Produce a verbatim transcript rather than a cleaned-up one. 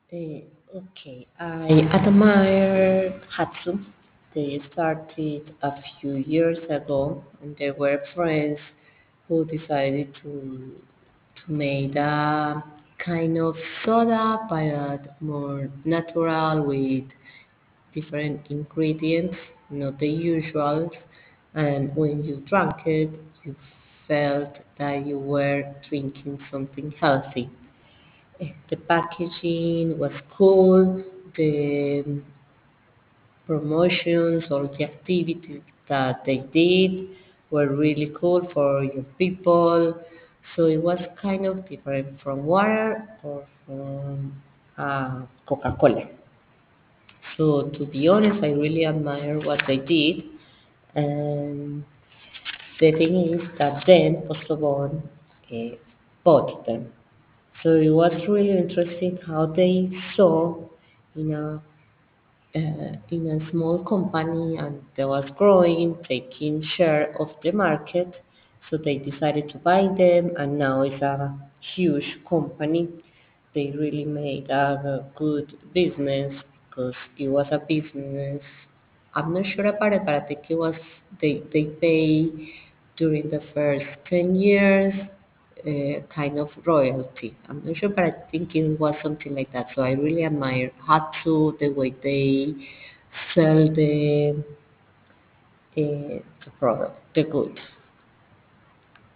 Eh, okay, I admire Hatsu. They started a few years ago, and they were friends who decided to to make a kind of soda, but more natural with different ingredients, not the usuals. And when you drank it, you felt that you were drinking something healthy. The packaging was cool, the promotions or the activities that they did were really cool for your people. So it was kind of different from water or from uh, Coca Cola. So to be honest, I really admire what they did. And the thing is that then Postobon uh, bought them. So it was really interesting how they saw in a uh, in a small company and they was growing, taking share of the market. So they decided to buy them, and now it's a huge company. They really made a, good business because it was a business. I'm not sure about it, but I think it was they they pay during the first ten years uh, kind of royalty. I'm not sure, but I think it was something like that. So I really admire Hatsu, the way they sell the, uh, the product, the good.